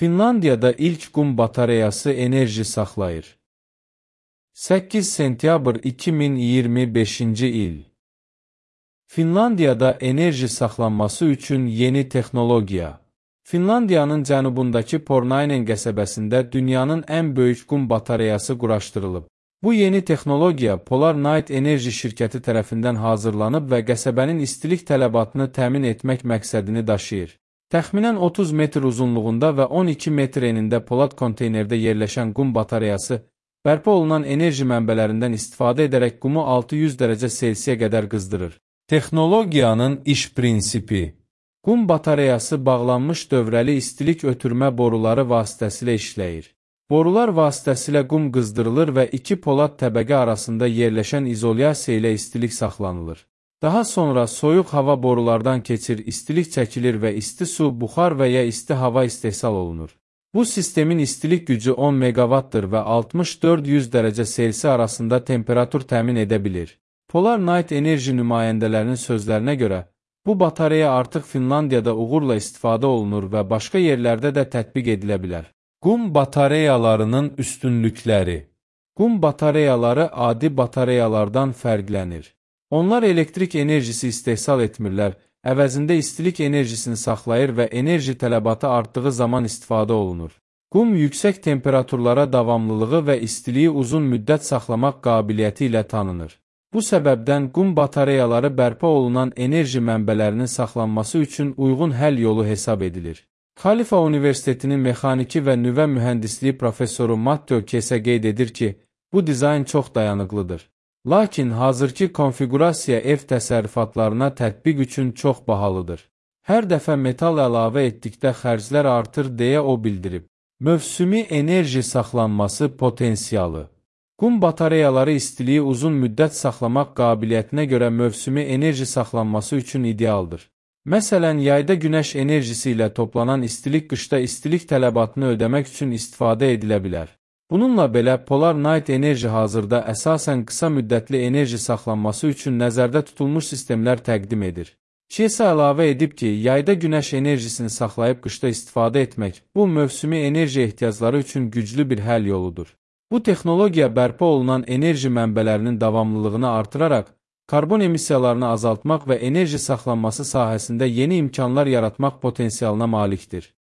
Finlandiyada ilk qum batareyası enerji saxlayır. 8 sentyabr 2025-ci il. Finlandiyada enerji saxlanması üçün yeni texnologiya. Finlandiyanın cənubundakı Pornainen qəsəbəsində dünyanın ən böyük qum batareyası quraşdırılıb. Bu yeni texnologiya Polar Night Enerji şirkəti tərəfindən hazırlanıb və qəsəbənin istilik tələbatını təmin etmək məqsədini daşıyır. Təxminən 30 metr uzunluğunda və 12 metr enində polad konteynerdə yerləşən qum batareyası bərpa olunan enerji mənbələrindən istifadə edərək qumu 600 dərəcə Selsiyə qədər qızdırır. Texnologiyanın iş prinsipi. Qum batareyası bağlanmış dövrəli istilik ötürmə boruları vasitəsilə işləyir. Borular vasitəsilə qum qızdırılır və iki polad təbəqə arasında yerləşən izolyasiya ilə istilik saxlanılır. Daha sonra soyuq hava borulardan keçir, istilik çəkilir və isti su, buxar və ya isti hava istehsal olunur. Bu sistemin istilik gücü 10 megawattdır və 60-400 dərəcə Selsi arasında temperatur təmin edə bilir. Polar Night Enerji nümayəndələrinin sözlərinə görə, bu batareya artıq Finlandiyada uğurla istifadə olunur və başqa yerlərdə də tətbiq edilə bilər. Qum batareyalarının üstünlükləri. Qum batareyaları adi batareyalardan fərqlənir. Onlar elektrik enerjisi istehsal etmirlər, əvəzində istilik enerjisini saxlayır və enerji tələbatı artdığı zaman istifadə olunur. Qum yüksək temperaturlara davamlılığı və istiliyi uzun müddət saxlamaq qabiliyyəti ilə tanınır. Bu səbəbdən qum batareyaları bərpa olunan enerji mənbələrinin saxlanması üçün uyğun həll yolu hesab edilir. Xalifa Universitetinin mexaniki və nüvə mühəndisliyi professoru Matteo Kese qeyd edir ki, bu dizayn çox dayanıqlıdır. Lakin hazırki konfigurasiya ev təsərrüfatlarına tətbiq üçün çox bahalıdır. Hər dəfə metal əlavə etdikdə xərclər artır deyə o bildirib. Mövsümi enerji saxlanması potensialı. Qum batareyaları istiliyi uzun müddət saxlamaq qabiliyyətinə görə mövsümi enerji saxlanması üçün idealdır. Məsələn, yayda günəş enerjisi ilə toplanan istilik qışda istilik tələbatını ödəmək üçün istifadə edilə bilər. Bununla belə, Polar Night Enerji hazırda əsasən qısa müddətli enerji saxlanması üçün nəzərdə tutulmuş sistemlər təqdim edir. Kese əlavə edib ki, yayda günəş enerjisini saxlayıb qışda istifadə etmək, bu mövsümi enerji ehtiyacları üçün güclü bir həll yoludur. Bu texnologiya bərpa olunan enerji mənbələrinin davamlılığını artıraraq, karbon emissiyalarını azaltmaq və enerji saxlanması sahəsində yeni imkanlar yaratmaq potensialına malikdir.